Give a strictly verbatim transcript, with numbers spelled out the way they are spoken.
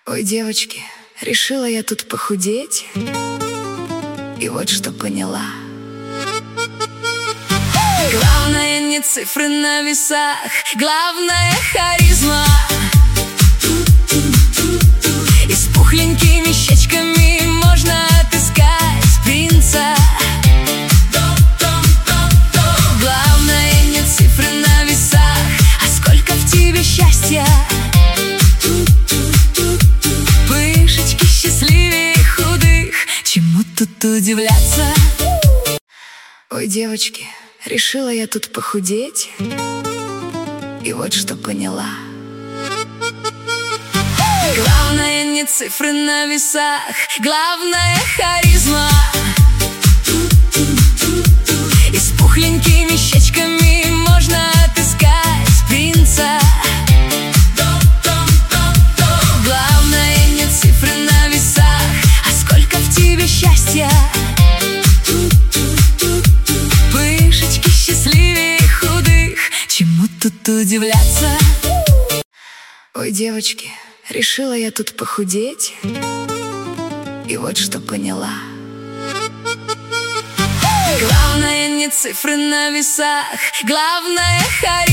Ой, девочки, решила я тут похудеть, и вот что поняла. Главное не цифры на весах, главное харизма. И с пухленькими щечками можно отыскать принца. Главное не цифры на весах, а сколько в тебе счастья. Пышечки счастливее худых, чему тут удивляться? Ой, девочки, решила я тут похудеть, и вот что поняла. Главное не цифры на весах, главное харизма. И с пухленькими щечками можно отыскать принца. Главное не цифры на весах, а сколько в тебе счастья. Пышечки счастливее худых, чему тут удивляться? Ой, девочки, решила я тут похудеть, и вот что поняла. Главное не цифры на весах, главное харизма.